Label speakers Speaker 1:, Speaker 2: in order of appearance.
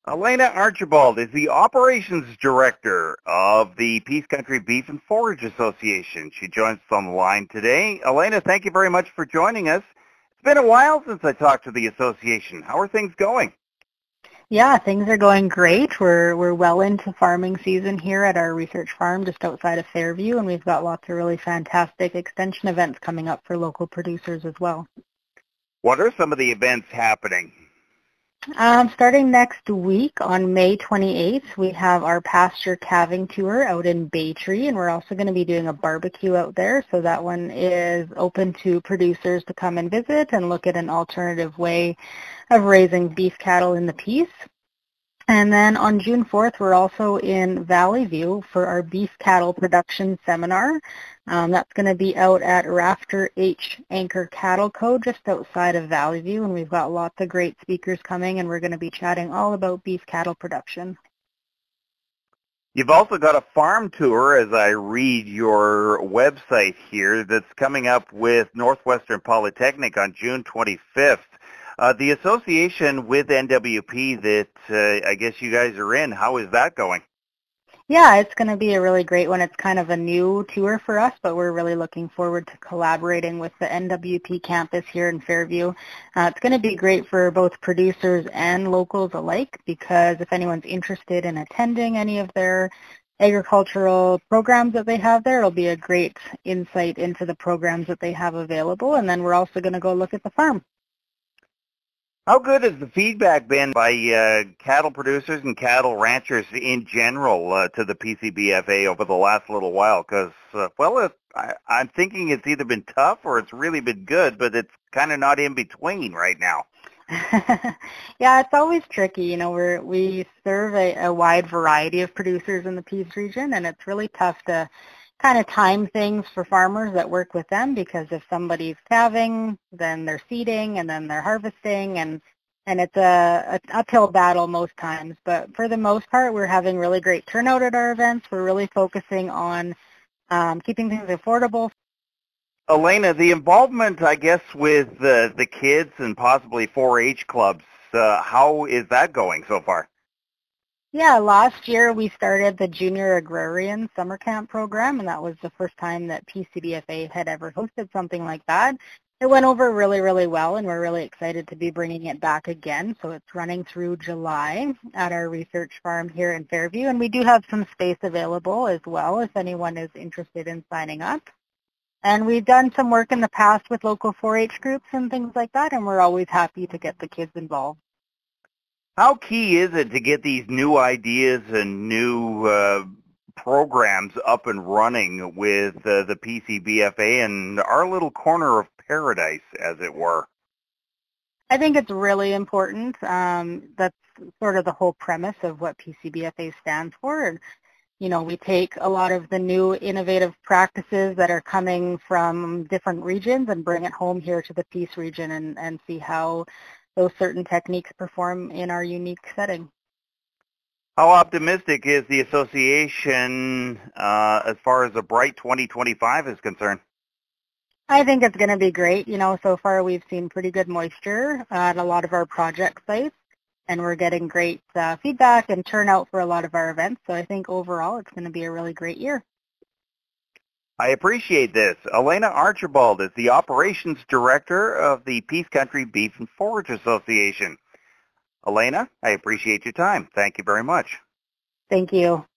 Speaker 1: Elena Archibald is the Operations Director of the Peace Country Beef and Forage Association. She joins us on the line today. Elena, thank you very much for joining us. It's been a while since I talked to the association. How are things going?
Speaker 2: Yeah, things are going great. We're well into farming season here at our research farm just outside of Fairview, and we've got lots of really fantastic extension events coming up for local producers as well.
Speaker 1: What are some of the events happening?
Speaker 2: Starting next week on May 28th, we have our pasture calving tour out in Baytree, and we're also going to be doing a barbecue out there. So that one is open to producers to come and visit and look at an alternative way of raising beef cattle in the Peace. And then on June 4th, we're also in Valley View for our beef cattle production seminar. That's going to be out at Rafter H Anchor Cattle Co. just outside of Valley View, and we've got lots of great speakers coming, and we're going to be chatting all about beef cattle production.
Speaker 1: You've also got a farm tour, as I read your website here, that's coming up with Northwestern Polytechnic on June 25th. The association with NWP that I guess you guys are in, how is that going?
Speaker 2: Yeah, it's going to be a really great one. It's kind of a new tour for us, but we're really looking forward to collaborating with the NWP campus here in Fairview. It's going to be great for both producers and locals alike, because if anyone's interested in attending any of their agricultural programs that they have there, it'll be a great insight into the programs that they have available. And then we're also going to go look at the farm.
Speaker 1: How good has the feedback been by cattle producers and cattle ranchers in general to the PCBFA over the last little while? Because, I'm thinking it's either been tough or it's really been good, but it's kind of not in between right now.
Speaker 2: Yeah, it's always tricky. You know, we serve a wide variety of producers in the Peace region, and it's really tough to kind of time things for farmers that work with them, because if somebody's calving, then they're seeding, and then they're harvesting, and it's an uphill battle most times. But for the most part, we're having really great turnout at our events. We're really focusing on keeping things affordable.
Speaker 1: Elena, the involvement, I guess, with the kids and possibly 4-H clubs, how is that going so far?
Speaker 2: Yeah, last year we started the Junior Agrarian Summer Camp program, and that was the first time that PCBFA had ever hosted something like that. It went over really, really well, and we're really excited to be bringing it back again. So it's running through July at our research farm here in Fairview, and we do have some space available as well if anyone is interested in signing up. And we've done some work in the past with local 4-H groups and things like that, and we're always happy to get the kids involved.
Speaker 1: How key is it to get these new ideas and new programs up and running with the PCBFA and our little corner of paradise, as it were?
Speaker 2: I think it's really important. That's sort of the whole premise of what PCBFA stands for. And, you know, we take a lot of the new innovative practices that are coming from different regions and bring it home here to the Peace region and see how those certain techniques perform in our unique setting.
Speaker 1: How optimistic is the association as far as a bright 2025 is concerned?
Speaker 2: I think it's going to be great. You know, so far we've seen pretty good moisture at a lot of our project sites, and we're getting great feedback and turnout for a lot of our events. So I think overall it's going to be a really great year.
Speaker 1: I appreciate this. Elena Archibald is the Operations Director of the Peace Country Beef and Forage Association. Elena, I appreciate your time. Thank you very much.
Speaker 2: Thank you.